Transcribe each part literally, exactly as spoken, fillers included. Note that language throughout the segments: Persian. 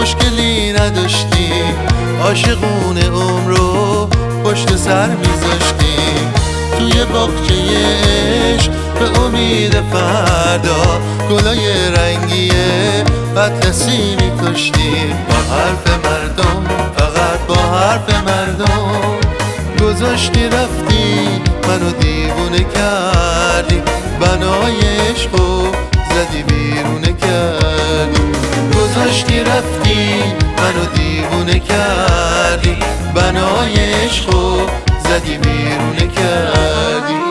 مشکلی نداشتیم، عاشقونه عمر رو پشت سر میذاشتیم. توی باغچه عشق به امید فردا گلای رنگی اطلسی میکشتیم. با حرف مردم، فقط با حرف مردم گذاشتی رفتی، منو دیوونه کردی، بنای عشقو زدی بیرونه کردی. گذاشتی رفتی، منو دیوونه کردی، بنای عشقو زدی بیرونه کردی.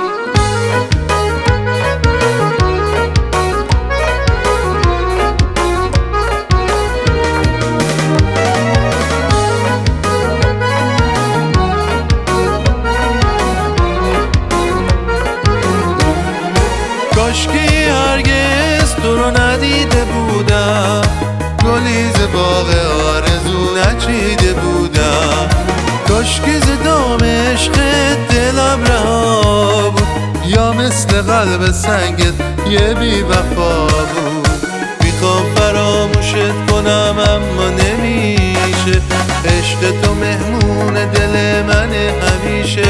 کاشکی هرگز تو رو ندیده بودم، گلیز باغ آرزو نچیده بودم. کاشکی ز دام عشق دلم رها بود، یا مثل قلب سنگت یه بی وفا بود. میخوام فراموشت کنم اما نمیشه، عشق تو مهمون دل منه همیشه.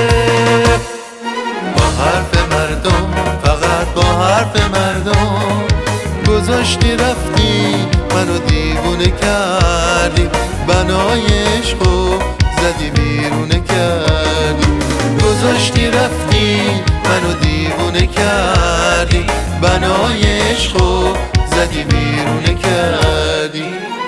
با حرف مردم، فقط با حرف مردم گذاشتی رفتی، منو دیوونه کردی، بنای عشقو زدی بیرونه کردی. گذاشتی رفتی، منو دیوونه کردی، بنای عشقو زدی بیرونه کردی.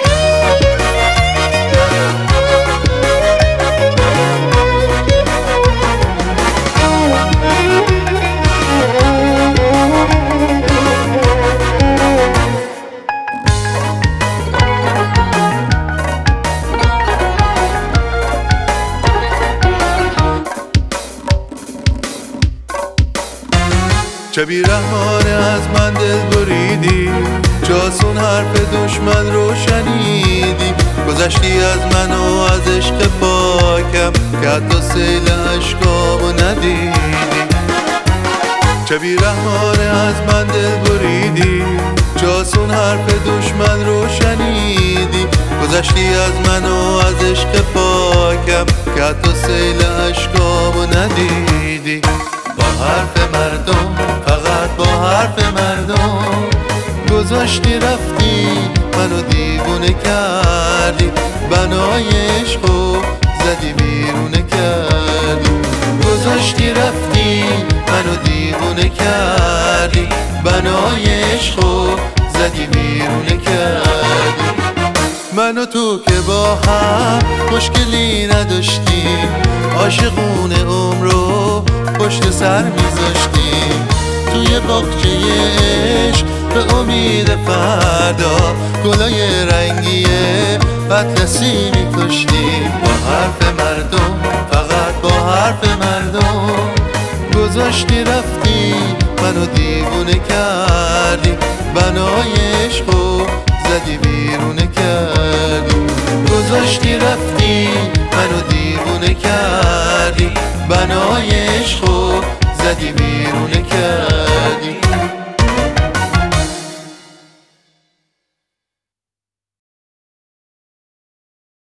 چه بیرحمانه از من دل بریدی، جاسون حرف دشمن رو شنیدی. گذشتی از من و از عشق پاکم که حتی سیل عشقامو ندیدی. چه بیرحمانه از من دل بریدی، جاسون حرف دشمن رو شنیدی. گذشتی از من و از عشق پاکم که حتی سیل عشقامو ندیدی. با حرف مردم، فقط با حرف مردم گذاشتی رفتی، منو دیوونه کردی، بنای عشقو زدی بیرونه کردی. گذاشتی رفتی، منو دیوونه کردی، بنای عشقو زدی بیرونه کردی. من و تو که با هم مشکلی نداشتیم، عاشقونه عمر رو پشت سر میذاشتیم. توی باغچه عشق به امید فردا گلای رنگی اطلسی میکشتیم. با حرف مردم، فقط با حرف مردم گذاشتی رفتی، منو دیوونه کردی، بنای عشقو زدی بیرونه کردی. گذاشتی رفتی، منو دیوونه کردی، بنای عشقو زدی بیرونه